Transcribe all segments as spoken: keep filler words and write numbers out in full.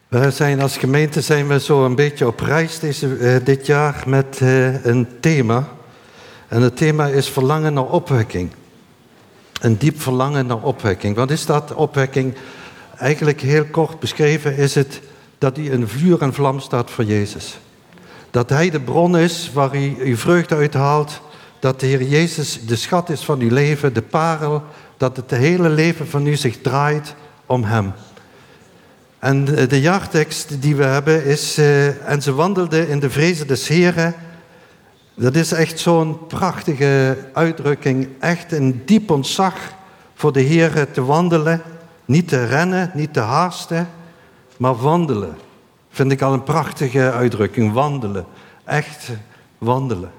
We zijn als gemeente zijn we zo een beetje op reis deze, uh, dit jaar met uh, een thema. En het thema is verlangen naar opwekking. Een diep verlangen naar opwekking. Wat is dat, opwekking? Eigenlijk heel kort beschreven is het dat hij een vuur en vlam staat voor Jezus. Dat hij de bron is waar u uw vreugde uithaalt. Dat de Heer Jezus de schat is van uw leven, de parel. Dat het hele leven van u zich draait om hem. En de jaartekst die we hebben is, uh, en ze wandelden in de vrezen des Heren. Dat is echt zo'n prachtige uitdrukking. Echt een diep ontzag voor de Heer te wandelen. Niet te rennen, niet te haasten, maar wandelen. Vind ik al een prachtige uitdrukking, wandelen. Echt wandelen.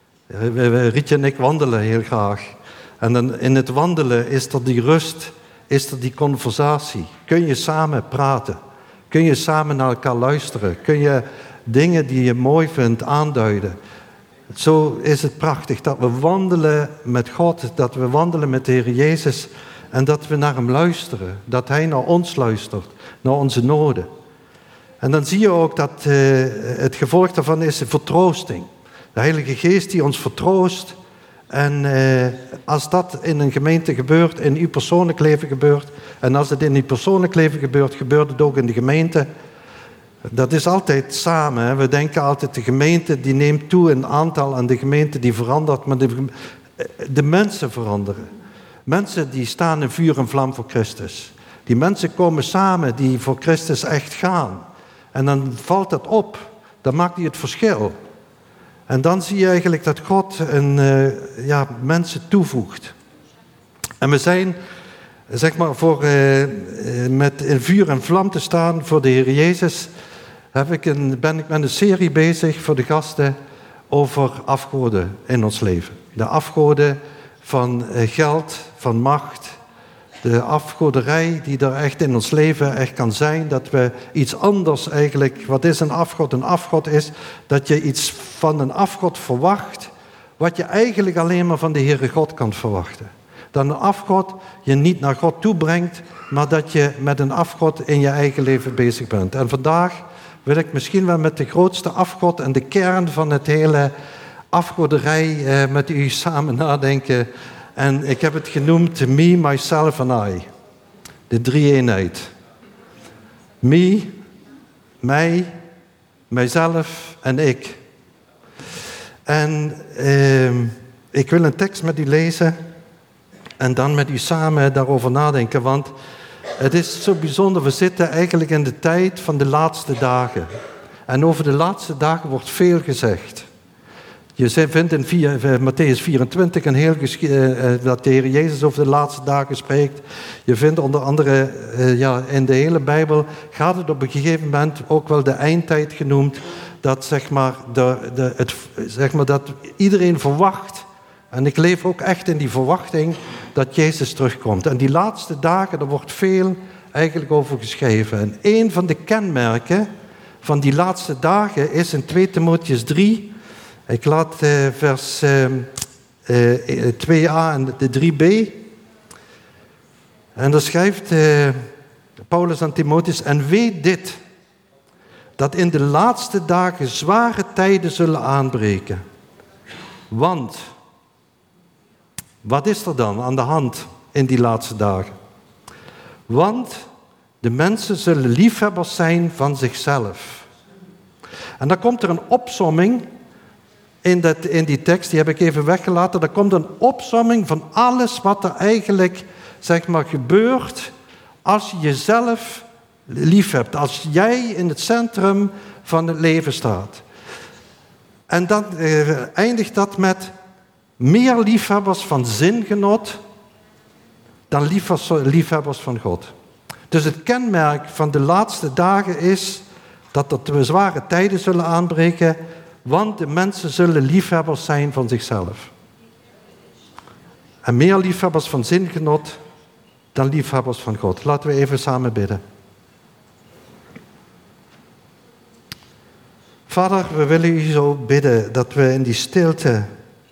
Rietje en ik wandelen heel graag. En dan in het wandelen is er die rust, is er die conversatie. Kun je samen praten? Kun je samen naar elkaar luisteren? Kun je dingen die je mooi vindt aanduiden? Zo is het prachtig dat we wandelen met God, dat we wandelen met de Heer Jezus en dat we naar hem luisteren. Dat hij naar ons luistert, naar onze noden. En dan zie je ook dat uh, het gevolg daarvan is vertroosting. De Heilige Geest die ons vertroost. En uh, als dat in een gemeente gebeurt, in uw persoonlijk leven gebeurt, en als het in uw persoonlijk leven gebeurt, gebeurt het ook in de gemeente. Dat is altijd samen. Hè. We denken altijd de gemeente die neemt toe in aantal en de gemeente die verandert, maar de, de mensen veranderen. Mensen die staan in vuur en vlam voor Christus. Die mensen komen samen die voor Christus echt gaan. En dan valt dat op. Dan maakt hij het verschil. En dan zie je eigenlijk dat God een, uh, ja, mensen toevoegt. En we zijn, zeg maar, voor, uh, met in vuur en vlam te staan voor de Heer Jezus, heb ik een, ben ik met een serie bezig voor de gasten over afgoden in ons leven. De afgoden van uh, geld, van macht, de afgoderij die er echt in ons leven echt kan zijn, dat we iets anders eigenlijk, wat is een afgod? Een afgod is dat je iets van een afgod verwacht, wat je eigenlijk alleen maar van de Heere God kan verwachten. Dat een afgod je niet naar God toe brengt, maar dat je met een afgod in je eigen leven bezig bent. En vandaag wil ik misschien wel met de grootste afgod en de kern van het hele afgoderij eh, met u samen nadenken. En ik heb het genoemd me, myself en I. De drie-eenheid. Me, mij, mijzelf en ik. En eh, ik wil een tekst met u lezen en dan met u samen daarover nadenken. Want het is zo bijzonder, we zitten eigenlijk in de tijd van de laatste dagen. En over de laatste dagen wordt veel gezegd. Je vindt in Mattheüs vierentwintig een heel gesche- uh, dat de Heer Jezus over de laatste dagen spreekt. Je vindt onder andere uh, ja, in de hele Bijbel gaat het op een gegeven moment ook wel de eindtijd genoemd. Dat, zeg maar, de, de, het, zeg maar, dat iedereen verwacht. En ik leef ook echt in die verwachting dat Jezus terugkomt. En die laatste dagen, daar wordt veel eigenlijk over geschreven. En een van de kenmerken van die laatste dagen is in twee Timotheüs drie... Ik laat uh, vers uh, uh, twee a en de drie b. En daar schrijft uh, Paulus aan Timotheus: en weet dit, dat in de laatste dagen zware tijden zullen aanbreken. Want, wat is er dan aan de hand in die laatste dagen? Want de mensen zullen liefhebbers zijn van zichzelf. En dan komt er een opsomming in, dat, in die tekst, die heb ik even weggelaten. Er komt een opsomming van alles wat er eigenlijk, zeg maar, gebeurt als je jezelf lief hebt. Als jij in het centrum van het leven staat. En dan eh, eindigt dat met meer liefhebbers van zingenot dan liefhebbers van God. Dus het kenmerk van de laatste dagen is dat er zware tijden zullen aanbreken, want de mensen zullen liefhebbers zijn van zichzelf. En meer liefhebbers van zingenot dan liefhebbers van God. Laten we even samen bidden. Vader, we willen u zo bidden dat we in die stilte,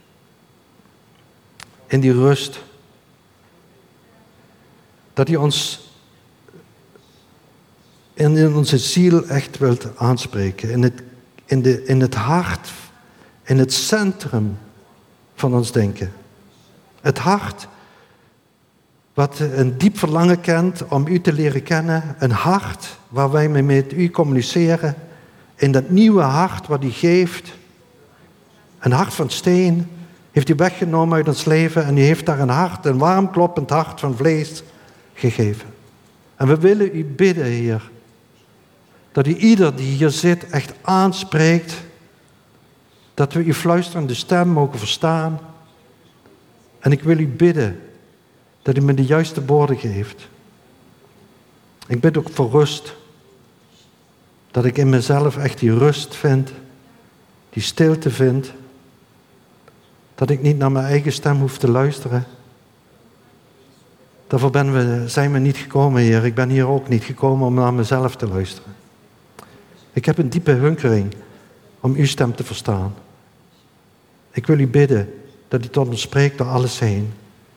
in die rust, dat u ons en in onze ziel echt wilt aanspreken. In het, in de, in het hart, in het centrum van ons denken. Het hart wat een diep verlangen kent om u te leren kennen. Een hart waar wij mee met u communiceren. In dat nieuwe hart wat u geeft. Een hart van steen heeft u weggenomen uit ons leven. En u heeft daar een hart, een warm kloppend hart van vlees gegeven. En we willen u bidden, Heer. Dat u ieder die hier zit echt aanspreekt. Dat we uw fluisterende stem mogen verstaan. En ik wil u bidden dat u me de juiste woorden geeft. Ik bid ook voor rust. Dat ik in mezelf echt die rust vind. Die stilte vind. Dat ik niet naar mijn eigen stem hoef te luisteren. Daarvoor ben we, zijn we niet gekomen, Heer. Ik ben hier ook niet gekomen om naar mezelf te luisteren. Ik heb een diepe hunkering om uw stem te verstaan. Ik wil u bidden dat u tot ons spreekt door alles heen.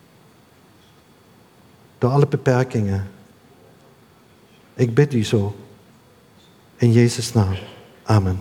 Door alle beperkingen. Ik bid u zo. In Jezus' naam. Amen.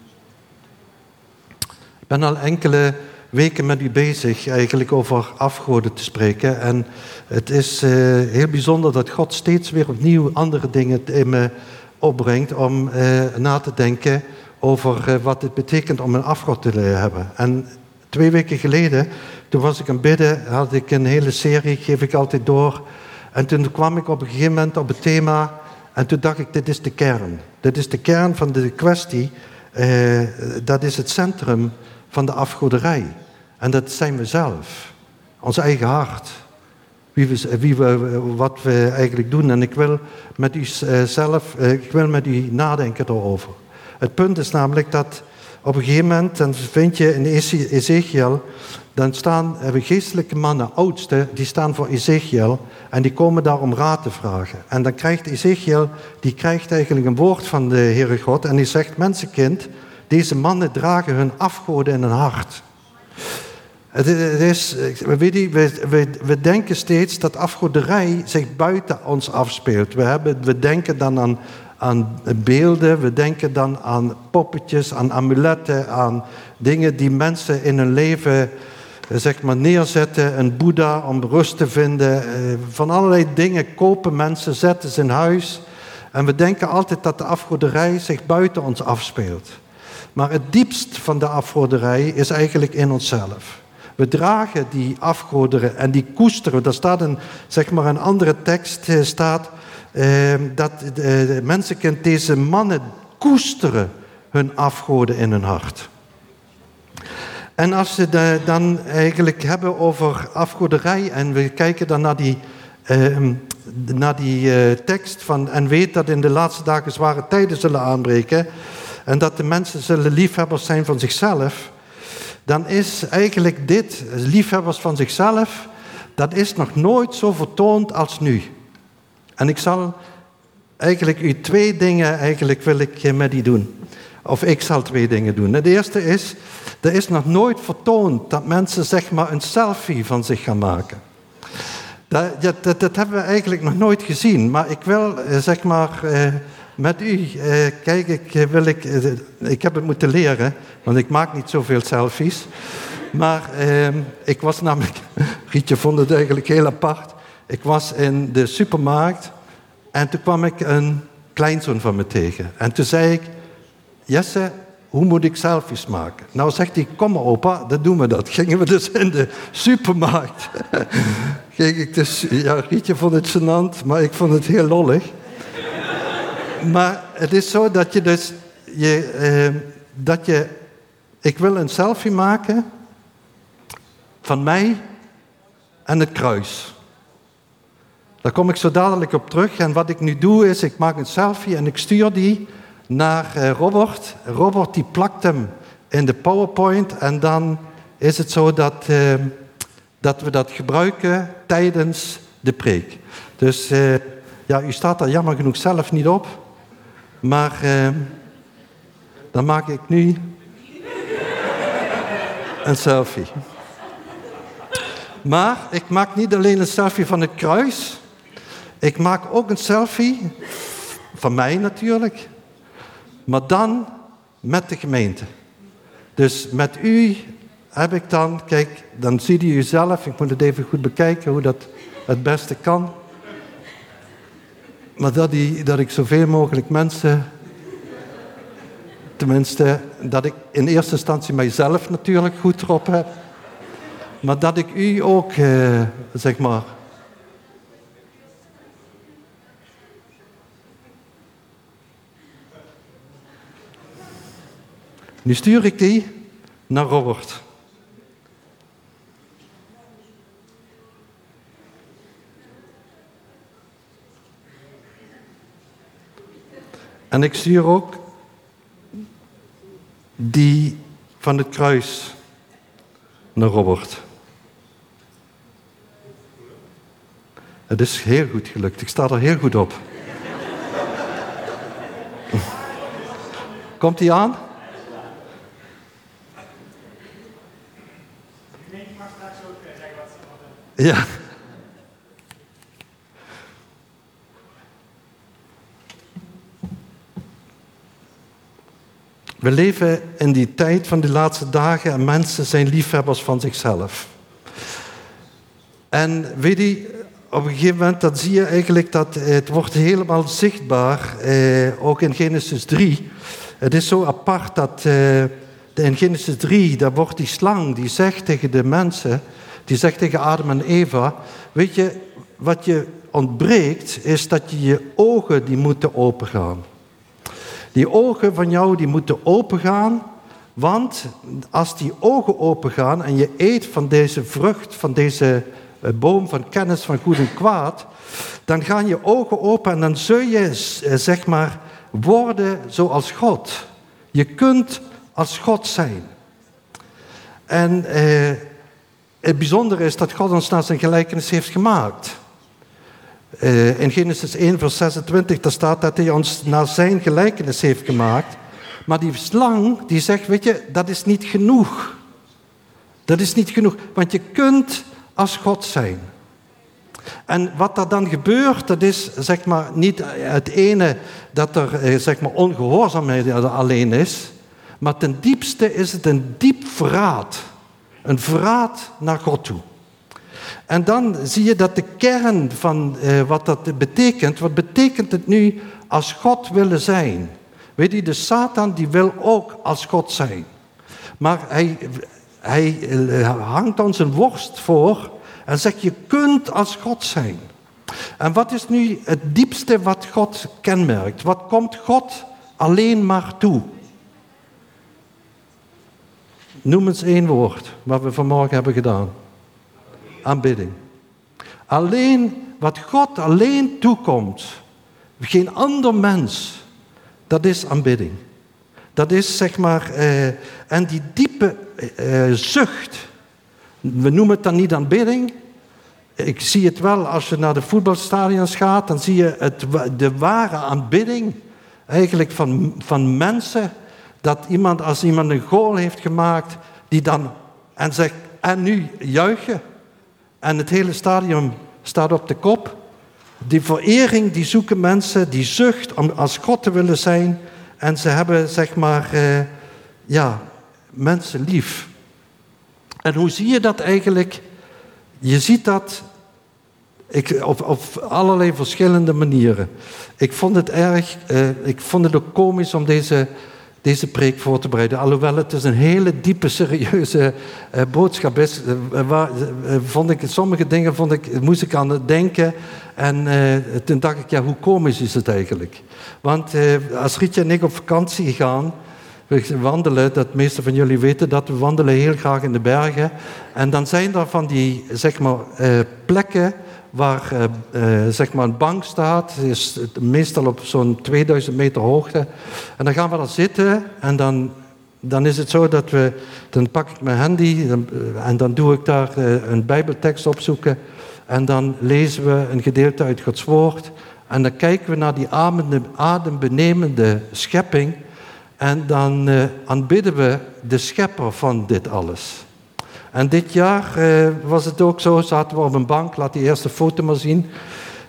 Ik ben al enkele weken met u bezig eigenlijk over afgoden te spreken. En het is uh, heel bijzonder dat God steeds weer opnieuw andere dingen in me opbrengt om uh, na te denken over uh, wat het betekent om een afgod te hebben. En twee weken geleden, toen was ik aan het bidden, had ik een hele serie, geef ik altijd door. En toen kwam ik op een gegeven moment op het thema en toen dacht ik, dit is de kern. Dit is de kern van de kwestie. Uh, dat is het centrum van de afgoderij. En dat zijn we zelf. Ons eigen hart. Wie we, wie we, wat we eigenlijk doen. En ik wil met u uh, zelf, uh, ik wil met u nadenken daarover. Het punt is namelijk dat op een gegeven moment, en vind je in Ezekiel, dan staan uh, geestelijke mannen, oudsten, die staan voor Ezekiel en die komen daar om raad te vragen. En dan krijgt Ezekiel, die krijgt eigenlijk een woord van de Heere God en die zegt, mensenkind, deze mannen dragen hun afgoden in hun hart. Het is, weet je, we, we, we denken steeds dat afgoderij zich buiten ons afspeelt. We, hebben, we denken dan aan, aan beelden, we denken dan aan poppetjes, aan amuletten, aan dingen die mensen in hun leven zeg maar, neerzetten. Een boeddha om rust te vinden. Van allerlei dingen kopen mensen, zetten ze in huis. En we denken altijd dat de afgoderij zich buiten ons afspeelt. Maar het diepst van de afgoderij is eigenlijk in onszelf. We dragen die afgoderen en die koesteren. Daar staat een, zeg maar een andere tekst, staat eh, dat de mensenkind, deze mannen koesteren hun afgoden in hun hart. En als we de, dan eigenlijk hebben over afgoderij en we kijken dan naar die, eh, naar die eh, tekst van en weet dat in de laatste dagen zware tijden zullen aanbreken en dat de mensen zullen liefhebbers zijn van zichzelf, dan is eigenlijk dit, liefhebbers van zichzelf, dat is nog nooit zo vertoond als nu. En ik zal eigenlijk u twee dingen, eigenlijk wil ik met u doen. Of ik zal twee dingen doen. Het eerste is, er is nog nooit vertoond dat mensen zeg maar een selfie van zich gaan maken. Dat, dat, dat hebben we eigenlijk nog nooit gezien. Maar ik wil zeg maar eh, met u, eh, kijk, ik, wil ik, eh, ik heb het moeten leren, want ik maak niet zoveel selfies. Maar eh, ik was namelijk, Rietje vond het eigenlijk heel apart. Ik was in de supermarkt en toen kwam ik een kleinzoon van me tegen. En toen zei ik, Jesse, hoe moet ik selfies maken? Nou zegt hij, kom maar opa, dan doen we dat. Gingen we dus in de supermarkt. Ging ik dus, ja, Rietje vond het gênant, maar ik vond het heel lollig. Maar het is zo dat je dus, je, eh, dat je, ik wil een selfie maken van mij en het kruis. Daar kom ik zo dadelijk op terug. En wat ik nu doe is, ik maak een selfie en ik stuur die naar uh, Robert. Robert die plakt hem in de PowerPoint en dan is het zo dat, uh, dat we dat gebruiken tijdens de preek. Dus uh, ja, u staat daar jammer genoeg zelf niet op, maar uh, dan maak ik nu een selfie. Maar ik maak niet alleen een selfie van het kruis, ik maak ook een selfie van mij natuurlijk, maar dan met de gemeente. Dus met u heb ik dan, kijk, dan zie je zelf, ik moet het even goed bekijken hoe dat het beste kan. Maar dat, die, dat ik zoveel mogelijk mensen, tenminste, dat ik in eerste instantie mijzelf natuurlijk goed erop heb. Maar dat ik u ook, eh, zeg maar... Nu stuur ik die naar Robert. En ik stuur ook die van het kruis naar Robert. Het is heel goed gelukt. Ik sta er heel goed op. Komt die aan? Ja. We leven in die tijd van de laatste dagen en mensen zijn liefhebbers van zichzelf. En weet je, op een gegeven moment dat zie je eigenlijk dat het wordt helemaal zichtbaar, eh, ook in Genesis drie. Het is zo apart dat eh, in Genesis drie, daar wordt die slang, die zegt tegen de mensen, die zegt tegen Adam en Eva, weet je, wat je ontbreekt is dat je je ogen die moeten opengaan. Die ogen van jou die moeten opengaan, want als die ogen opengaan en je eet van deze vrucht, van deze boom van kennis van goed en kwaad, dan gaan je ogen open en dan zul je, zeg maar, worden zoals God. Je kunt als God zijn. En eh, het bijzondere is dat God ons naar zijn gelijkenis heeft gemaakt. Uh, in Genesis één vers zesentwintig, daar staat dat hij ons naar zijn gelijkenis heeft gemaakt. Maar die slang, die zegt, weet je, dat is niet genoeg. Dat is niet genoeg, want je kunt als God zijn. En wat er dan gebeurt, dat is zeg maar niet het ene dat er zeg maar ongehoorzaamheid alleen is, maar ten diepste is het een diep verraad. Een verraad naar God toe. En dan zie je dat de kern van eh, wat dat betekent, wat betekent het nu als God willen zijn? Weet je, de Satan die wil ook als God zijn. Maar hij, hij hangt ons een worst voor en zegt je kunt als God zijn. En wat is nu het diepste wat God kenmerkt? Wat komt God alleen maar toe? Noem eens één woord wat we vanmorgen hebben gedaan. Aanbidding. Alleen wat God alleen toekomt, geen ander mens, dat is aanbidding. Dat is zeg maar, eh, en die diepe eh, zucht, we noemen het dan niet aanbidding. Ik zie het wel als je naar de voetbalstadions gaat, dan zie je het, de ware aanbidding eigenlijk van, van mensen, dat iemand als iemand een goal heeft gemaakt, die dan en zegt, en nu juichen. En het hele stadion staat op de kop. Die verering, die zoeken mensen, die zucht om als God te willen zijn. En ze hebben, zeg maar, eh, ja, mensen lief. En hoe zie je dat eigenlijk? Je ziet dat ik, op, op allerlei verschillende manieren. Ik vond het erg, eh, ik vond het ook komisch om deze... deze preek voor te bereiden. Alhoewel het dus een hele diepe, serieuze uh, boodschap is. Uh, waar, uh, vond ik, sommige dingen vond ik, moest ik aan het denken. En uh, toen dacht ik, ja, hoe komisch is het eigenlijk? Want uh, als Rietje en ik op vakantie gaan, we wandelen, dat de meeste van jullie weten dat, we wandelen heel graag in de bergen. En dan zijn er van die, zeg maar, uh, plekken waar uh, uh, zeg maar een bank staat, is meestal op zo'n tweeduizend meter hoogte. En dan gaan we daar zitten en dan, dan is het zo dat we, dan pak ik mijn handy dan, uh, en dan doe ik daar uh, een bijbeltekst opzoeken en dan lezen we een gedeelte uit Gods woord en dan kijken we naar die adembenemende schepping en dan uh, aanbidden we de schepper van dit alles. En dit jaar uh, was het ook zo, zaten we op een bank, laat die eerste foto maar zien.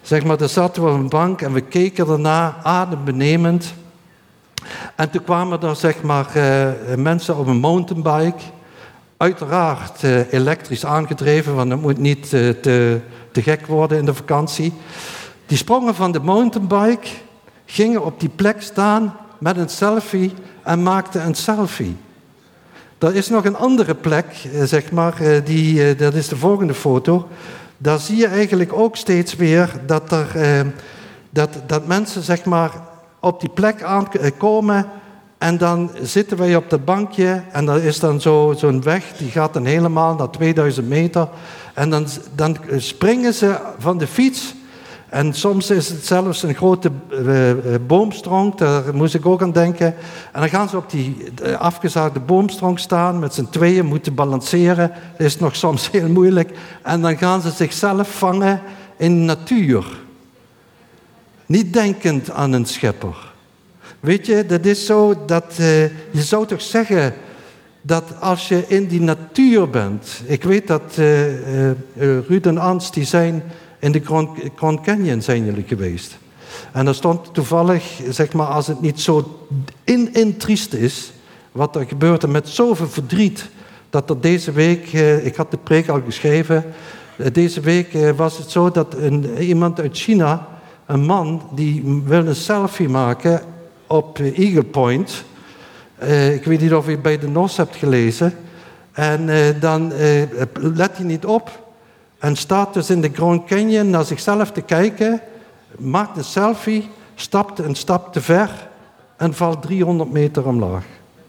Zeg maar, daar zaten we op een bank en we keken erna, adembenemend. En toen kwamen er zeg maar uh, mensen op een mountainbike. Uiteraard uh, elektrisch aangedreven, want het moet niet uh, te, te gek worden in de vakantie. Die sprongen van de mountainbike, gingen op die plek staan met een selfie en maakten een selfie. Er is nog een andere plek, uh, zeg maar, uh, die, uh, dat is de volgende foto. Daar zie je eigenlijk ook steeds weer dat, er, uh, dat, dat mensen zeg maar, op die plek aankomen en dan zitten wij op dat bankje en er is dan zo, zo'n weg, die gaat dan helemaal naar tweeduizend meter en dan, dan springen ze van de fiets en soms is het zelfs een grote uh, boomstronk, daar moest ik ook aan denken. En dan gaan ze op die afgezaagde boomstronk staan, met z'n tweeën moeten balanceren, dat is nog soms heel moeilijk. En dan gaan ze zichzelf vangen in de natuur. Niet denkend aan een schepper. Weet je, dat is zo dat uh, je zou toch zeggen dat als je in die natuur bent. Ik weet dat uh, uh, Ruud en Ans, die zijn in de Grand, Grand Canyon zijn jullie geweest. En daar stond toevallig, zeg maar, als het niet zo in, in triest is, wat er gebeurt en met zoveel verdriet, dat er deze week, uh, ik had de preek al geschreven, uh, deze week uh, was het zo dat een, iemand uit China, een man, die wil een selfie maken op Eagle Point. Uh, ik weet niet of je bij de N O S hebt gelezen. En uh, dan uh, let hij niet op en staat dus in de Grand Canyon naar zichzelf te kijken, maakt een selfie, stapt een stap te ver en valt driehonderd meter omlaag.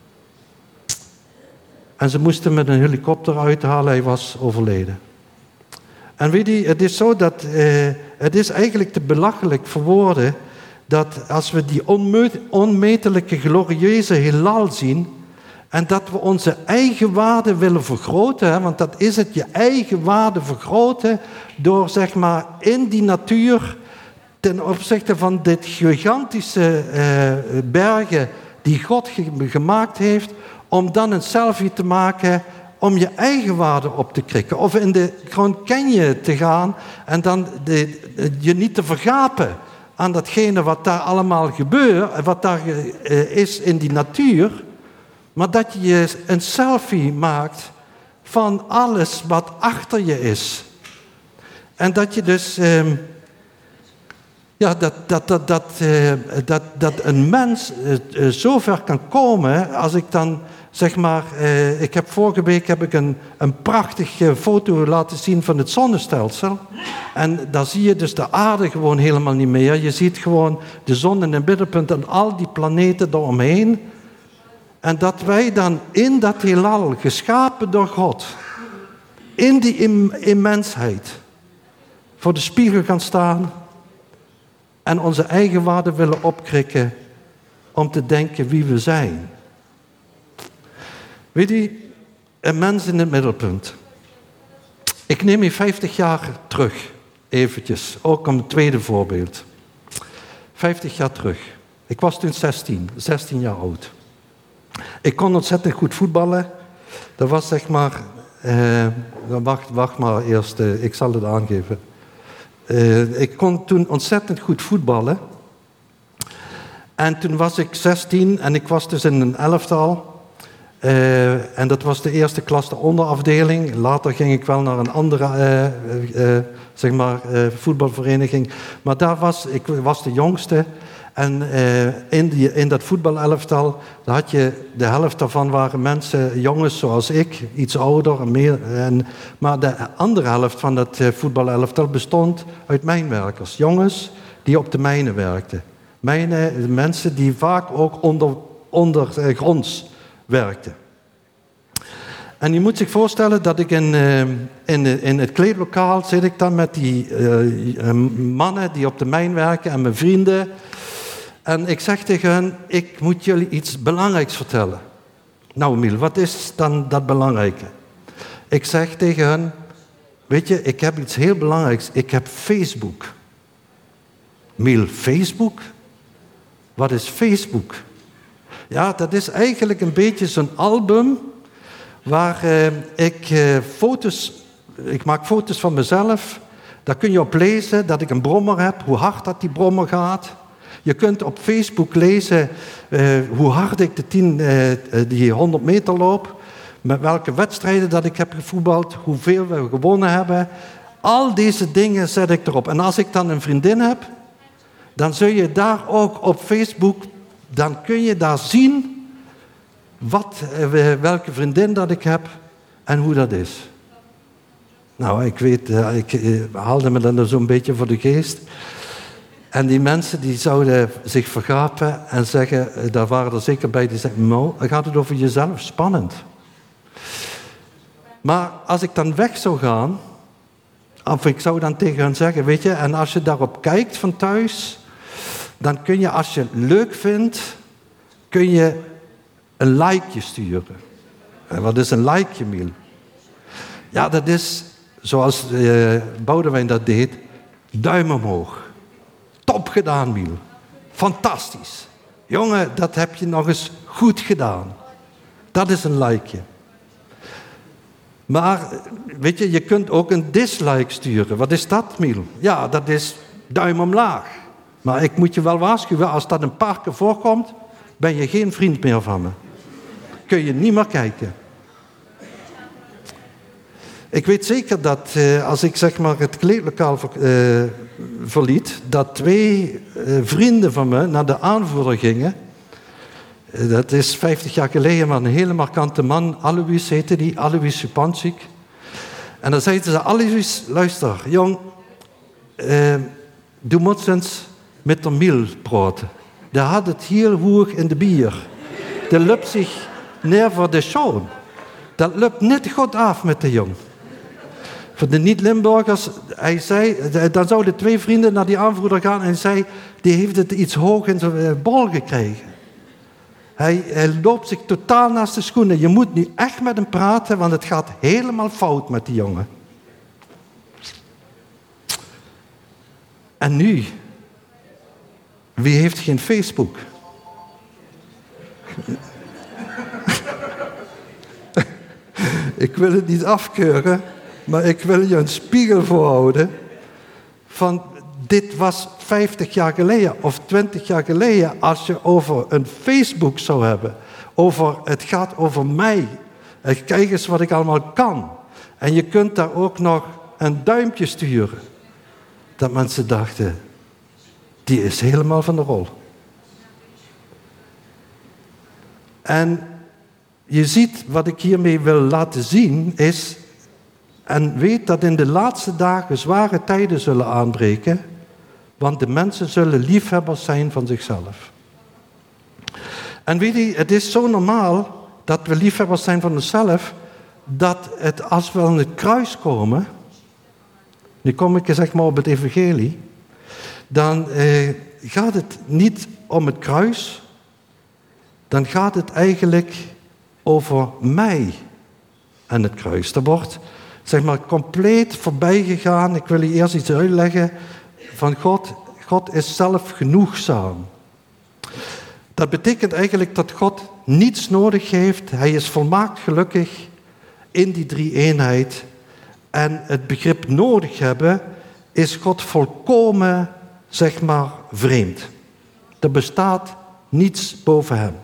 En ze moesten met een helikopter uithalen, hij was overleden. En weet je, het is zo dat, uh, het is eigenlijk te belachelijk voor woorden, dat als we die onmetelijke, glorieuze heelal zien, en dat we onze eigen waarde willen vergroten, hè, want dat is het, je eigen waarde vergroten, door zeg maar in die natuur, ten opzichte van dit gigantische uh, bergen die God ge- gemaakt heeft, om dan een selfie te maken, om je eigen waarde op te krikken. Of in de Grand Canyon te gaan en dan de, de, je niet te vergapen aan datgene wat daar allemaal gebeurt, wat daar uh, is in die natuur, maar dat je een selfie maakt van alles wat achter je is. En dat je dus, uh, ja, dat, dat, dat, dat, uh, dat, dat een mens uh, uh, zo ver kan komen, als ik dan, zeg maar, uh, ik heb vorige week heb ik een, een prachtige foto laten zien van het zonnestelsel. En daar zie je dus de aarde gewoon helemaal niet meer. Je ziet gewoon de zon in het middenpunt en al die planeten eromheen. En dat wij dan in dat heelal, geschapen door God, in die im- immensheid, voor de spiegel gaan staan en onze eigen waarde willen opkrikken om te denken wie we zijn. Weet je, een mens in het middelpunt. Ik neem je vijftig jaar terug, eventjes, ook om het tweede voorbeeld. vijftig jaar terug. Ik was toen zestien, zestien jaar oud. Ik kon ontzettend goed voetballen. Dat was zeg maar, eh, wacht, wacht maar eerst, eh, ik zal het aangeven. Uh, ik kon toen ontzettend goed voetballen. En toen was ik zestien en ik was dus in een elftal. Uh, en dat was de eerste klas, de onderafdeling. Later ging ik wel naar een andere uh, uh, zeg maar, uh, voetbalvereniging. Maar daar was ik was de jongste. En uh, in, die, in dat voetbalelftal, daar had je, de helft daarvan waren mensen, jongens zoals ik, iets ouder. En meer, en, maar de andere helft van dat uh, voetbalelftal bestond uit mijnwerkers. Jongens die op de mijnen werkten. Mijnen, mensen die vaak ook onder, ondergronds werkten. En je moet zich voorstellen dat ik in, uh, in, in het kleedlokaal zit ik dan met die uh, mannen die op de mijn werken en mijn vrienden. En ik zeg tegen hen, ik moet jullie iets belangrijks vertellen. Nou Miel, wat is dan dat belangrijke? Ik zeg tegen hen, weet je, ik heb iets heel belangrijks. Ik heb Facebook. Miel, Facebook? Wat is Facebook? Ja, dat is eigenlijk een beetje zo'n album waar uh, ik uh, foto's, ik maak foto's van mezelf Daar kun je op lezen dat ik een brommer heb, hoe hard dat die brommer gaat. Je kunt op Facebook lezen uh, hoe hard ik de tien, uh, die honderd meter loop. Met welke wedstrijden dat ik heb gevoetbald, hoeveel we gewonnen hebben. Al deze dingen zet ik erop. En als ik dan een vriendin heb, dan zul je daar ook op Facebook, dan kun je daar zien wat, uh, welke vriendin dat ik heb en hoe dat is. Nou, ik weet, uh, ik uh, haalde me dan zo'n beetje voor de geest. En die mensen die zouden zich vergapen en zeggen, uh, daar waren er zeker bij die zeggen, nou, dan gaat het over jezelf, spannend. Maar als ik dan weg zou gaan, of ik zou dan tegen hen zeggen, weet je, en als je daarop kijkt van thuis, dan kun je, als je het leuk vindt, kun je een likeje sturen. En wat is een likeje, Miel? Ja, dat is, zoals uh, Boudewijn dat deed, duim omhoog. Top gedaan, Miel. Fantastisch. Jongen, dat heb je nog eens goed gedaan. Dat is een likeje. Maar, weet je, je kunt ook een dislike sturen. Wat is dat, Miel? Ja, dat is duim omlaag. Maar ik moet je wel waarschuwen, als dat een paar keer voorkomt, ben je geen vriend meer van me. Kun je niet meer kijken. Ik weet zeker dat uh, als ik zeg maar het kleedlokaal ver, uh, verliet, dat twee uh, vrienden van me naar de aanvoerder gingen. Uh, dat is vijftig jaar geleden, maar een hele markante man, Alois heette die, Alois Supancic. En dan zeiden ze, Alois, luister, jong, uh, du moet eens met de Miel praten. Die had het heel hoog in de bier. Die loopt zich neer voor de show. Dat loopt net goed af met de jong. Voor de niet-Limburgers, hij zei, dan zouden twee vrienden naar die aanvoerder gaan en hij zei, die heeft het iets hoog in zijn bol gekregen. Hij, hij loopt zich totaal naast de schoenen. Je moet nu echt met hem praten, want het gaat helemaal fout met die jongen. En nu, wie heeft geen Facebook? Ik wil het niet afkeuren, maar ik wil je een spiegel voorhouden van dit was vijftig jaar geleden of twintig jaar geleden als je over een Facebook zou hebben. Over, het gaat over mij. En kijk eens wat ik allemaal kan. En je kunt daar ook nog een duimpje sturen. Dat mensen dachten, die is helemaal van de rol. En je ziet wat ik hiermee wil laten zien is, en weet dat in de laatste dagen zware tijden zullen aanbreken, want de mensen zullen liefhebbers zijn van zichzelf. En weet je, het is zo normaal dat we liefhebbers zijn van onszelf, dat het als we aan het kruis komen, nu kom ik zeg maar op het evangelie, dan eh, gaat het niet om het kruis, dan gaat het eigenlijk over mij en het kruis. Er wordt zeg maar compleet voorbij gegaan. Ik wil je eerst iets uitleggen van God. God is zelf genoegzaam. Dat betekent eigenlijk dat God niets nodig heeft. Hij is volmaakt gelukkig in die drie-eenheid. En het begrip nodig hebben is God volkomen, zeg maar, vreemd. Er bestaat niets boven hem.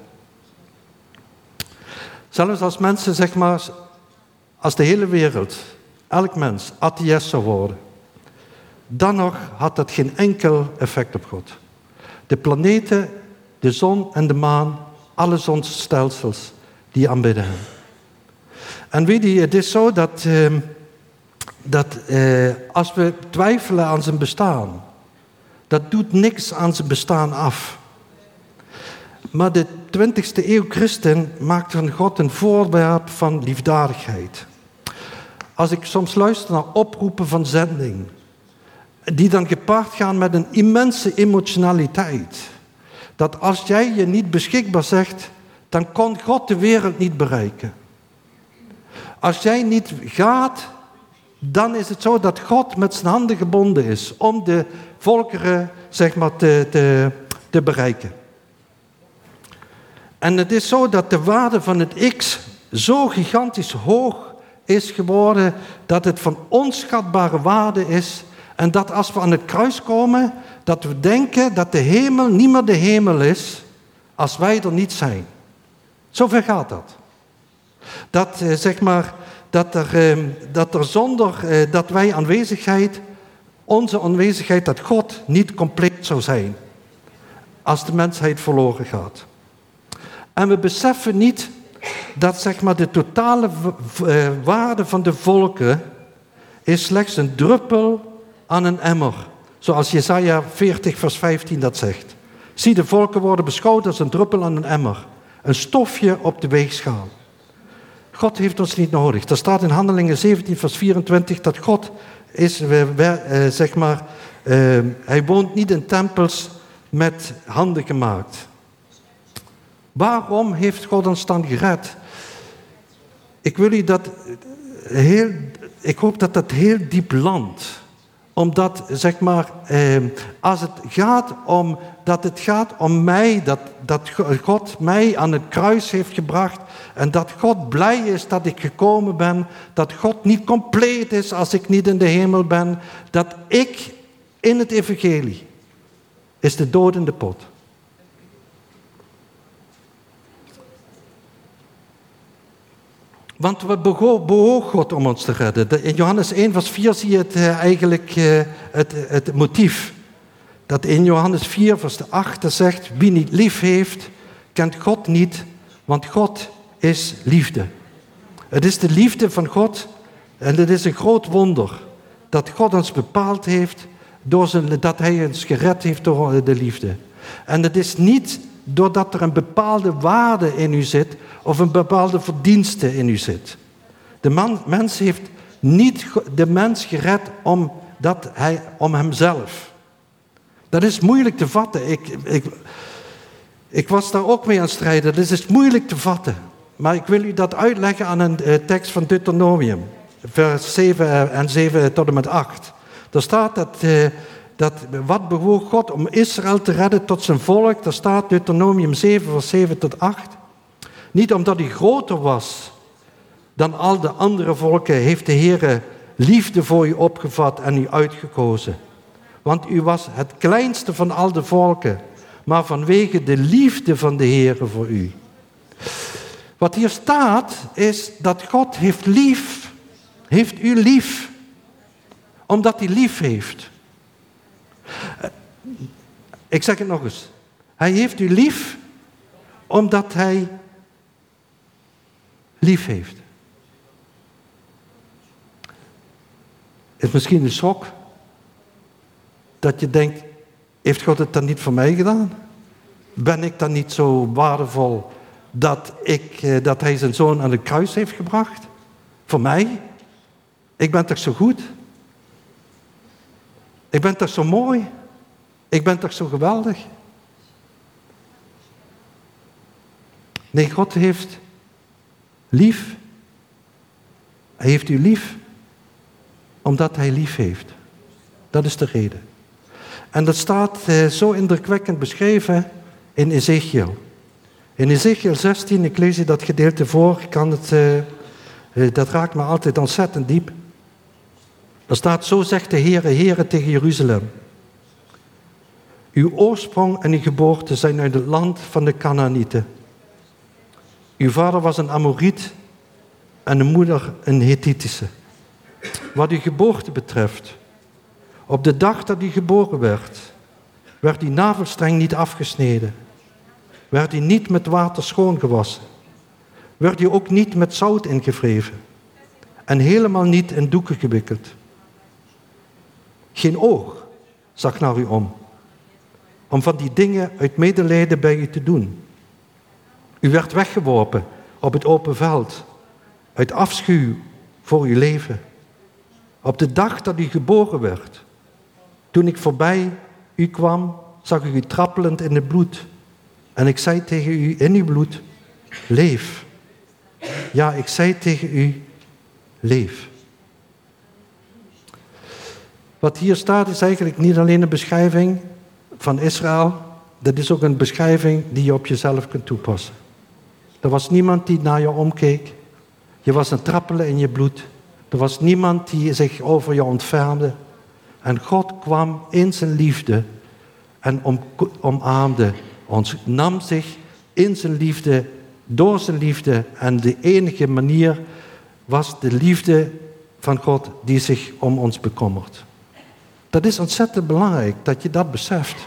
Zelfs als mensen, zeg maar, als de hele wereld, elk mens, atheïst zou worden, dan nog had dat geen enkel effect op God. De planeten, de zon en de maan, alle zonsstelsels, die aanbidden hem. En weet je, het is zo dat, eh, dat eh, als we twijfelen aan zijn bestaan, dat doet niks aan zijn bestaan af. Maar de twintigste eeuw christen maakt van God een voorwerp van liefdadigheid. Als ik soms luister naar oproepen van zending, die dan gepaard gaan met een immense emotionaliteit. Dat als jij je niet beschikbaar zegt, dan kon God de wereld niet bereiken. Als jij niet gaat, dan is het zo dat God met zijn handen gebonden is om de volkeren, zeg maar, te, te, te bereiken. En het is zo dat de waarde van het X zo gigantisch hoog is geworden dat het van onschatbare waarde is En dat als we aan het kruis komen, dat we denken dat de hemel niet meer de hemel is als wij er niet zijn. Zover gaat dat. Dat, eh, zeg maar, dat er, eh, dat er zonder eh, dat wij aanwezigheid, onze aanwezigheid, dat God niet compleet zou zijn als de mensheid verloren gaat. En we beseffen niet dat, zeg maar, de totale v- uh, waarde van de volken is slechts een druppel aan een emmer. Zoals Jesaja veertig vers vijftien dat zegt. Zie, de volken worden beschouwd als een druppel aan een emmer. Een stofje op de weegschaal. God heeft ons niet nodig. Er staat in Handelingen zeventien vers vierentwintig dat God is, we, we, uh, zeg maar, uh, hij woont niet in tempels met handen gemaakt. Waarom heeft God ons dan gered? Ik wil u dat heel, ik hoop dat dat heel diep landt. Omdat, zeg maar, eh, als het gaat om, dat het gaat om mij, dat, dat God mij aan het kruis heeft gebracht en dat God blij is dat ik gekomen ben, dat God niet compleet is als ik niet in de hemel ben, dat ik in het evangelie is de dood in de pot. Want we bewoog God om ons te redden. In Johannes één vers vier zie je het, uh, eigenlijk uh, het, het motief. Dat in Johannes vier vers acht zegt, wie niet lief heeft, kent God niet, want God is liefde. Het is de liefde van God en het is een groot wonder dat God ons bepaald heeft, door zijn, dat hij ons gered heeft door de liefde. En het is niet doordat er een bepaalde waarde in u zit of een bepaalde verdienste in u zit. De man, mens heeft niet de mens gered om, dat hij, om hemzelf. Dat is moeilijk te vatten. Ik, ik, ik was daar ook mee aan het strijden. Dat is moeilijk te vatten. Maar ik wil u dat uitleggen aan een uh, tekst van Deuteronomium. Vers zeven en zeven tot en met acht. Daar staat dat... Uh, Dat, wat bewoog God om Israël te redden tot zijn volk? Daar staat Deuteronomium zeven, vers zeven tot acht. Niet omdat hij groter was dan al de andere volken, heeft de Heer liefde voor u opgevat en u uitgekozen. Want u was het kleinste van al de volken, maar vanwege de liefde van de Heer voor u. Wat hier staat is dat God heeft lief, heeft u lief, omdat hij lief heeft. Ik zeg het nog eens. Hij heeft u lief omdat hij lief heeft. Is misschien een schok dat je denkt, heeft God het dan niet voor mij gedaan? Ben ik dan niet zo waardevol dat, ik, dat hij zijn zoon aan het kruis heeft gebracht? Voor mij? Ik ben toch zo goed? Ik ben toch zo mooi? Ik ben toch zo geweldig? Nee, God heeft lief. Hij heeft u lief omdat hij lief heeft. Dat is de reden. En dat staat eh, zo indrukwekkend beschreven in Ezekiel. In Ezekiel zestien, ik lees je dat gedeelte voor, kan het, eh, eh, dat raakt me altijd ontzettend diep. Er staat, zo zegt de Heere, Heere tegen Jeruzalem. Uw oorsprong en uw geboorte zijn uit het land van de Kanaanieten. Uw vader was een Amoriet en de moeder een Hethitische. Wat uw geboorte betreft, op de dag dat u geboren werd, werd uw navelstreng niet afgesneden. Werd u niet met water schoongewassen. Werd u ook niet met zout ingewreven. En helemaal niet in doeken gewikkeld. Geen oog zag naar u om, om van die dingen uit medelijden bij u te doen. U werd weggeworpen op het open veld, uit afschuw voor uw leven. Op de dag dat u geboren werd, toen ik voorbij u kwam, zag ik u trappelend in het bloed. En ik zei tegen u in uw bloed, leef. Ja, ik zei tegen u, leef. Wat hier staat is eigenlijk niet alleen een beschrijving van Israël. Dat is ook een beschrijving die je op jezelf kunt toepassen. Er was niemand die naar je omkeek. Je was een trappelen in je bloed. Er was niemand die zich over je ontfermde. En God kwam in zijn liefde en om, omarmde ons. Nam zich in zijn liefde, door zijn liefde. En de enige manier was de liefde van God die zich om ons bekommert. Dat is ontzettend belangrijk dat je dat beseft.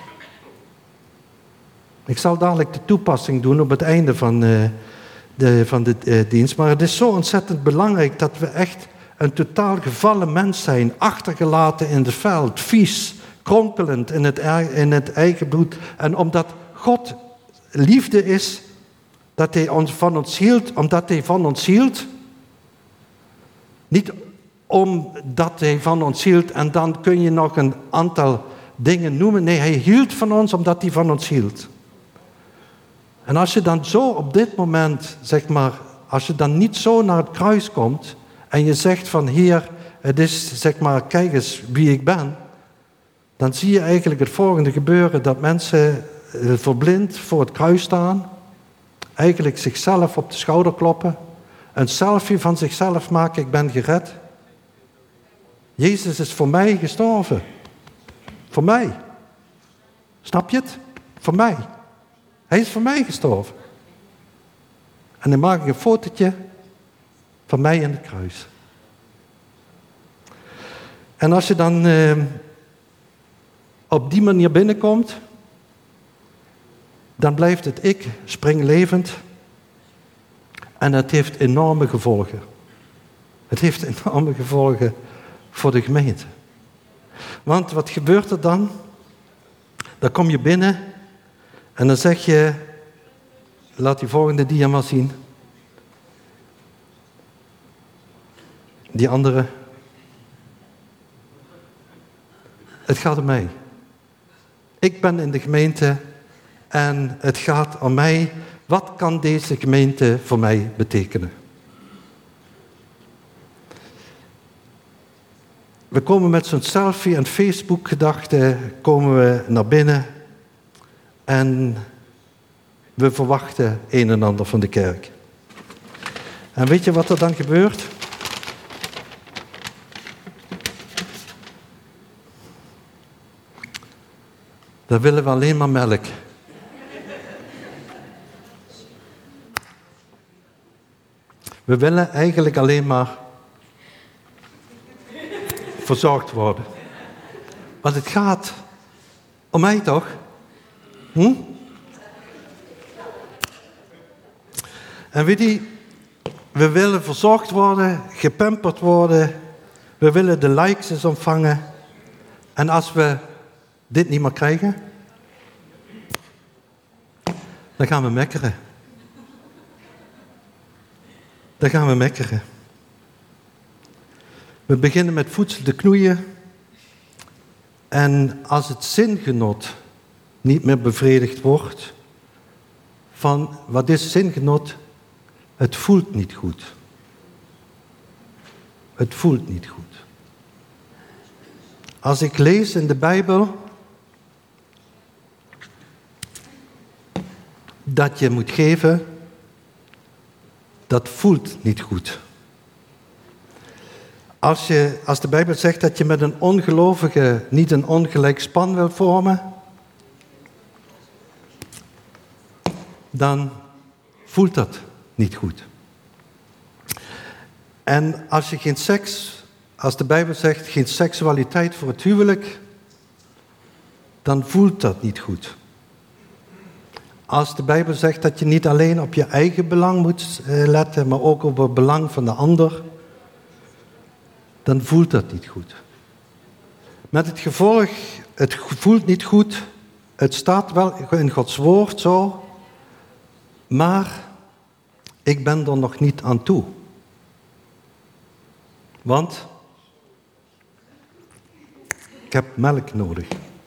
Ik zal dadelijk de toepassing doen op het einde van, uh, de, van de uh, dienst. Maar het is zo ontzettend belangrijk dat we echt een totaal gevallen mens zijn. Achtergelaten in het veld, vies, kronkelend in het, in het eigen bloed. En omdat God liefde is, dat hij ons van ons hield, omdat hij van ons hield. Niet omdat hij van ons hield en dan kun je nog een aantal dingen noemen. Nee, hij hield van ons omdat hij van ons hield. En als je dan zo op dit moment, zeg maar, als je dan niet zo naar het kruis komt en je zegt van Heer, het is, zeg maar, kijk eens wie ik ben, dan zie je eigenlijk het volgende gebeuren, dat mensen verblind voor het kruis staan, eigenlijk zichzelf op de schouder kloppen, een selfie van zichzelf maken, ik ben gered. Jezus is voor mij gestorven. Voor mij. Snap je het? Voor mij. Hij is voor mij gestorven. En dan maak ik een fotootje van mij in het kruis. En als je dan eh, op die manier binnenkomt, dan blijft het ik springlevend. En het heeft enorme gevolgen. Het heeft enorme gevolgen voor de gemeente. Want wat gebeurt er dan? Dan kom je binnen en dan zeg je, laat die volgende dia maar zien. Die andere. Het gaat om mij. Ik ben in de gemeente en het gaat om mij. Wat kan deze gemeente voor mij betekenen? We komen met zo'n selfie en Facebook gedachte, komen we naar binnen en we verwachten een en ander van de kerk. En weet je wat er dan gebeurt? Dan willen we alleen maar melk. We willen eigenlijk alleen maar verzorgd worden. Want het gaat om mij toch? Hm? En weet je, we willen verzorgd worden, gepamperd worden. We willen de likes eens ontvangen. En als we dit niet meer krijgen, dan gaan we mekkeren. Dan gaan we mekkeren. We beginnen met voedsel te knoeien. En als het zingenot niet meer bevredigd wordt, van wat is zingenot? Het voelt niet goed. Het voelt niet goed. Als ik lees in de Bijbel dat je moet geven, dat voelt niet goed. Als, je, als de Bijbel zegt dat je met een ongelovige niet een ongelijk span wil vormen, dan voelt dat niet goed. En als je geen seks, als de Bijbel zegt geen seksualiteit voor het huwelijk, dan voelt dat niet goed. Als de Bijbel zegt dat je niet alleen op je eigen belang moet letten, maar ook op het belang van de ander, dan voelt dat niet goed. Met het gevolg, het voelt niet goed, het staat wel in Gods woord zo, maar ik ben er nog niet aan toe. Want ik heb melk nodig.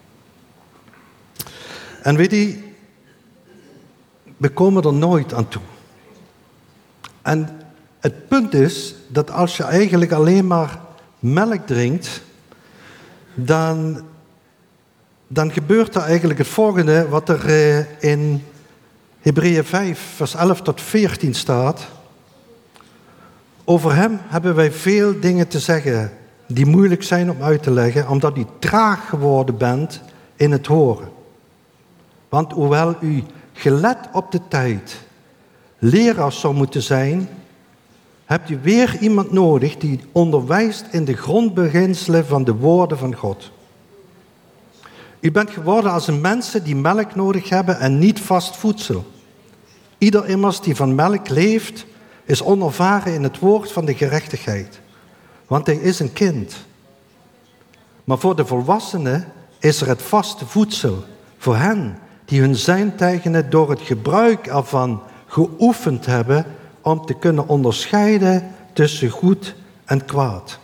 En weet je, we komen er nooit aan toe. En het punt is dat als je eigenlijk alleen maar melk drinkt, dan, dan gebeurt er eigenlijk het volgende wat er uh, in Hebreeën vijf, vers elf tot veertien staat. Over hem hebben wij veel dingen te zeggen die moeilijk zijn om uit te leggen, omdat u traag geworden bent in het horen. Want hoewel u gelet op de tijd leraars zou moeten zijn, hebt u weer iemand nodig die onderwijst in de grondbeginselen van de woorden van God. U bent geworden als een mensen die melk nodig hebben en niet vast voedsel. Ieder immers die van melk leeft, is onervaren in het woord van de gerechtigheid. Want hij is een kind. Maar voor de volwassenen is er het vaste voedsel. Voor hen die hun zintuigen door het gebruik ervan geoefend hebben om te kunnen onderscheiden tussen goed en kwaad.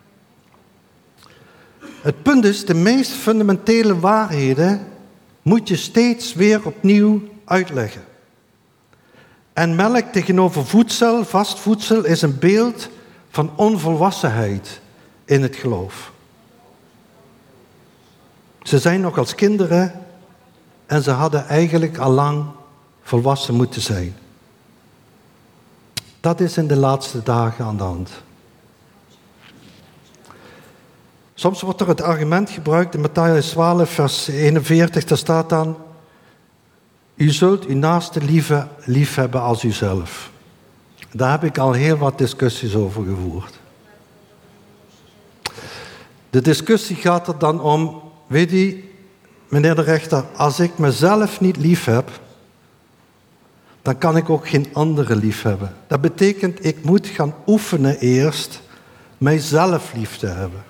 Het punt is, de meest fundamentele waarheden moet je steeds weer opnieuw uitleggen. En melk tegenover voedsel, vast voedsel, is een beeld van onvolwassenheid in het geloof. Ze zijn nog als kinderen en ze hadden eigenlijk al lang volwassen moeten zijn. Dat is in de laatste dagen aan de hand. Soms wordt er het argument gebruikt in Mattheüs twaalf, vers eenenveertig, daar staat dan: u zult uw naaste lieve, lief hebben als uzelf. Daar heb ik al heel wat discussies over gevoerd. De discussie gaat er dan om, weet u, meneer de rechter, als ik mezelf niet lief heb, dan kan ik ook geen andere lief hebben. Dat betekent, ik moet gaan oefenen eerst mijzelf lief te hebben.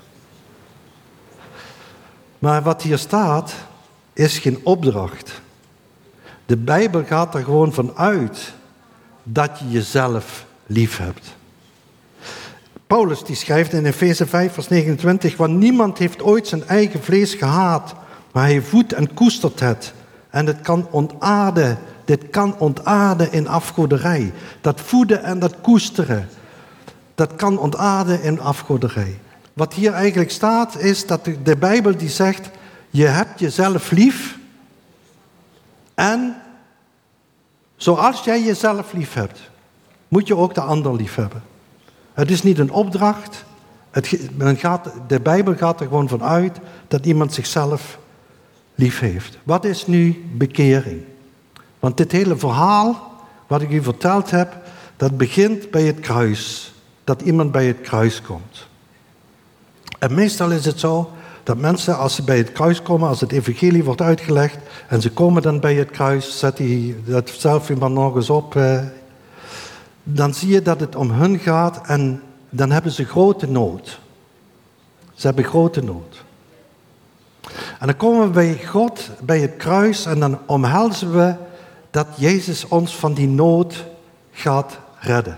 Maar wat hier staat, is geen opdracht. De Bijbel gaat er gewoon van uit dat je jezelf lief hebt. Paulus die schrijft in Efeze vijf vers negenentwintig, want niemand heeft ooit zijn eigen vlees gehaat, maar hij voedt en koestert het. En het kan ontaarden, dit kan ontaarden in afgoderij. Dat voeden en dat koesteren, dat kan ontaarden in afgoderij. Wat hier eigenlijk staat is dat de, de Bijbel die zegt, je hebt jezelf lief en zoals jij jezelf lief hebt, moet je ook de ander lief hebben. Het is niet een opdracht. Het, men gaat, de Bijbel gaat er gewoon van uit dat iemand zichzelf lief heeft. Wat is nu bekering? Want dit hele verhaal, wat ik u verteld heb, dat begint bij het kruis. Dat iemand bij het kruis komt. En meestal is het zo dat mensen, als ze bij het kruis komen, als het evangelie wordt uitgelegd, en ze komen dan bij het kruis, zet hij dat zelf maar nog eens op, eh, dan zie je dat het om hun gaat en dan hebben ze grote nood. Ze hebben grote nood. En dan komen we bij God, bij het kruis, en dan omhelzen we dat Jezus ons van die nood gaat redden.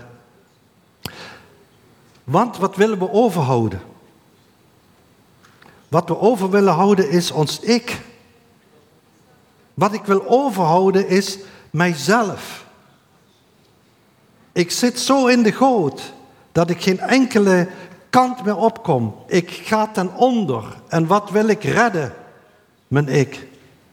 Want wat willen we overhouden? Wat we over willen houden is ons ik. Wat ik wil overhouden is mijzelf. Ik zit zo in de goot dat ik geen enkele kant meer opkom. Ik ga ten onder. En wat wil ik redden? Mijn ik.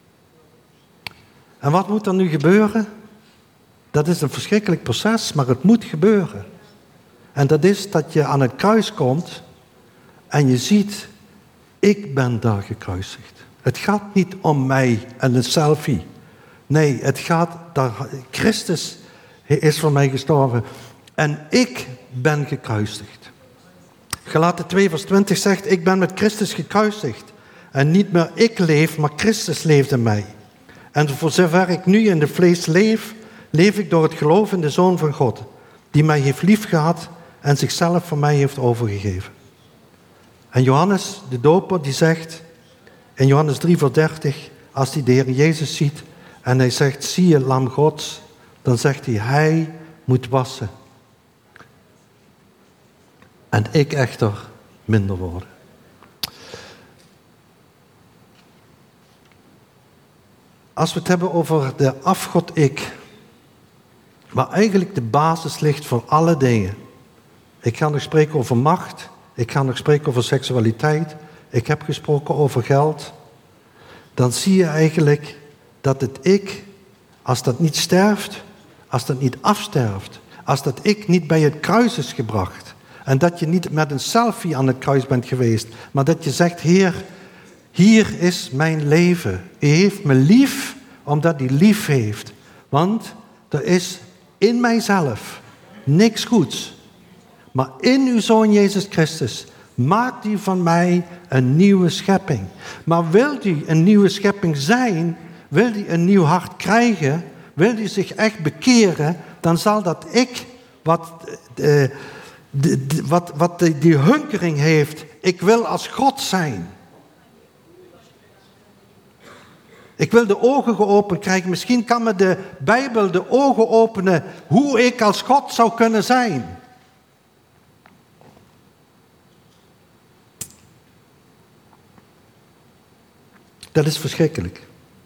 En wat moet er nu gebeuren? Dat is een verschrikkelijk proces, maar het moet gebeuren. En dat is dat je aan het kruis komt en je ziet, ik ben daar gekruisigd. Het gaat niet om mij en een selfie. Nee, het gaat, daar, Christus is voor mij gestorven en ik ben gekruisigd. Galaten twee vers twintig zegt, ik ben met Christus gekruisigd. En niet meer ik leef, maar Christus leeft in mij. En voor zover ik nu in de vlees leef, leef ik door het geloof in de Zoon van God, die mij heeft liefgehad en zichzelf voor mij heeft overgegeven. En Johannes, de doper, die zegt in Johannes drie vers dertig, als hij de Heer Jezus ziet en hij zegt, zie je lam Gods, dan zegt hij, hij moet wassen. En ik echter minder worden. Als we het hebben over de afgod ik, waar eigenlijk de basis ligt voor alle dingen. Ik ga nog spreken over macht, ik ga nog spreken over seksualiteit, ik heb gesproken over geld. Dan zie je eigenlijk dat het ik, als dat niet sterft, als dat niet afsterft, als dat ik niet bij het kruis is gebracht, En dat je niet met een selfie aan het kruis bent geweest, maar dat je zegt, Heer, hier is mijn leven. U heeft me lief, omdat hij lief heeft. Want er is in mijzelf niks goeds. Maar in uw Zoon Jezus Christus maakt u van mij een nieuwe schepping. Maar wilt u een nieuwe schepping zijn, wilt u een nieuw hart krijgen, wilt u zich echt bekeren, dan zal dat ik, wat, uh, de, de, wat, wat die, die hunkering heeft, ik wil als God zijn. Ik wil de ogen geopend krijgen. Misschien kan me de Bijbel de ogen openen hoe ik als God zou kunnen zijn. Dat is verschrikkelijk.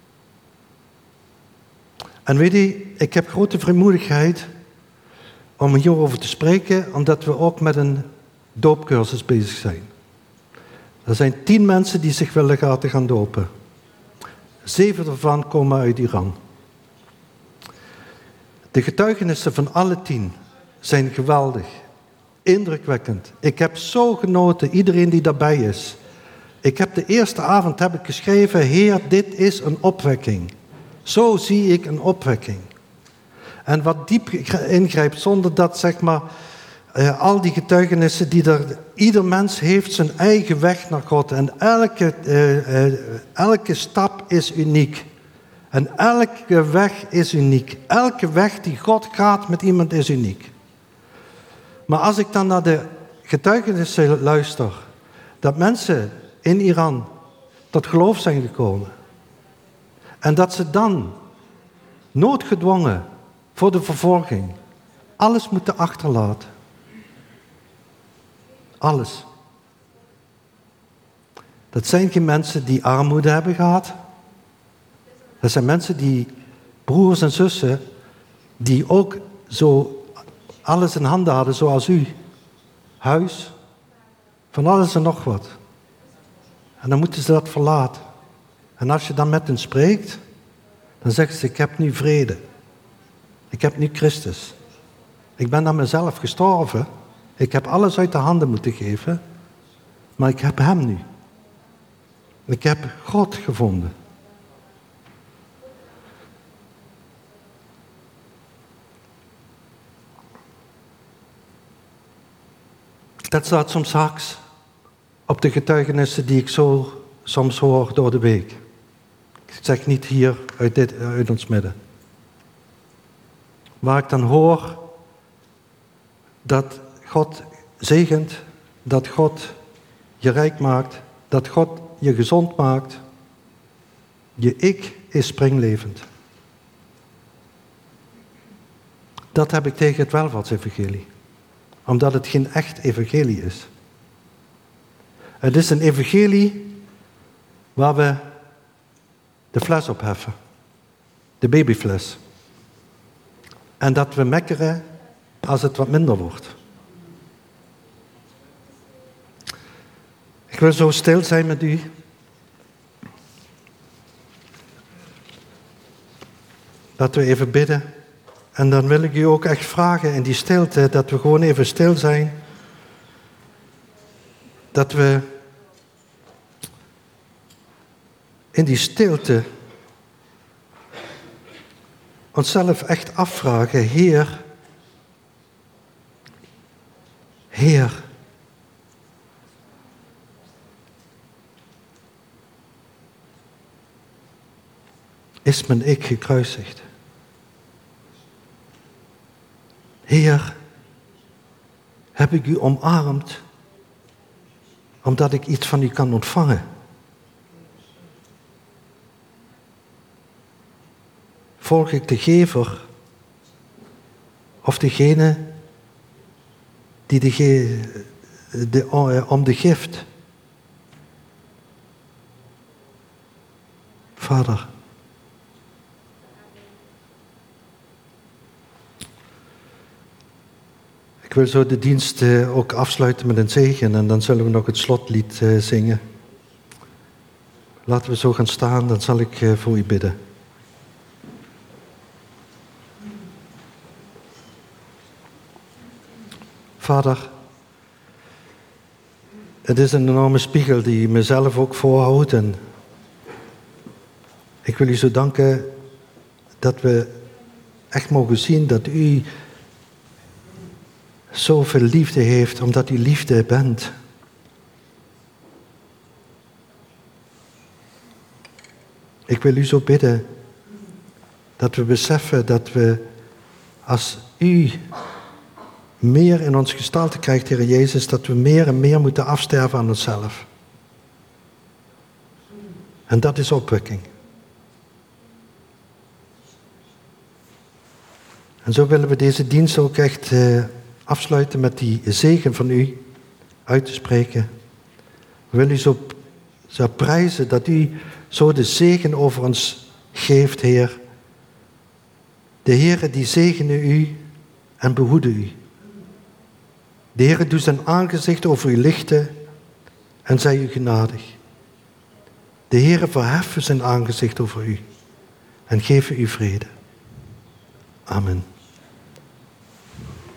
En weet je, ik heb grote vrijmoedigheid om hierover te spreken, omdat we ook met een doopcursus bezig zijn. Er zijn tien mensen die zich willen laten gaan dopen. Zeven ervan komen uit Iran. De getuigenissen van alle tien zijn geweldig, indrukwekkend. Ik heb zo genoten, iedereen die daarbij is. Ik heb de eerste avond heb ik geschreven, Heer, dit is een opwekking. Zo zie ik een opwekking. En wat diep ingrijpt, zonder dat, zeg maar, uh, al die getuigenissen die er, ieder mens heeft zijn eigen weg naar God. En elke, uh, uh, elke stap is uniek. En elke weg is uniek. Elke weg die God gaat met iemand is uniek. Maar als ik dan naar de getuigenissen luister, dat mensen in Iran tot geloof zijn gekomen. En dat ze dan, noodgedwongen voor de vervolging, alles moeten achterlaten. Alles. Dat zijn geen mensen die armoede hebben gehad. Dat zijn mensen die, broers en zussen, die ook zo alles in handen hadden zoals u. Huis, van alles en nog wat. En dan moeten ze dat verlaten. En als je dan met hen spreekt, dan zeggen ze, ik heb nu vrede. Ik heb nu Christus. Ik ben aan mezelf gestorven. Ik heb alles uit de handen moeten geven. Maar ik heb hem nu. Ik heb God gevonden. Dat staat soms haaks op de getuigenissen die ik zo soms hoor door de week. Ik zeg niet hier uit, dit, uit ons midden. Waar ik dan hoor dat God zegent, dat God je rijk maakt, dat God je gezond maakt. Je ik is springlevend. Dat heb ik tegen het welvaartsevangelie. Omdat het geen echt evangelie is. Het is een evangelie waar we de fles opheffen. De babyfles. En dat we mekkeren als het wat minder wordt. Ik wil zo stil zijn met u. Laten we even bidden. En dan wil ik u ook echt vragen in die stilte, dat we gewoon even stil zijn. Dat we in die stilte onszelf echt afvragen, Heer, Heer, is mijn ik gekruisigd? Heer, heb ik u omarmd omdat ik iets van u kan ontvangen? Volg ik de gever of degene die de ge, de, om de gift? Vader, ik wil zo de dienst uh, ook afsluiten met een zegen en dan zullen we nog het slotlied uh, zingen. Laten we zo gaan staan, dan zal ik uh, voor u bidden. Vader, Het is een enorme spiegel die mezelf ook voorhoudt. En ik wil u zo danken dat we echt mogen zien dat u zoveel liefde heeft, omdat u liefde bent. Ik wil u zo bidden dat we beseffen dat we, als u meer in ons gestalte krijgt, Heer Jezus, dat we meer en meer moeten afsterven aan onszelf. En dat is opwekking. En zo willen we deze dienst ook echt uh, afsluiten met die zegen van u uit te spreken. We willen u zo, zo prijzen dat u zo de zegen over ons geeft, Heer. De Heere die zegene u en behoede u. De Heere doet zijn aangezicht over u lichten en zij u genadig. De Heere verheffen zijn aangezicht over u en geven u vrede. Amen.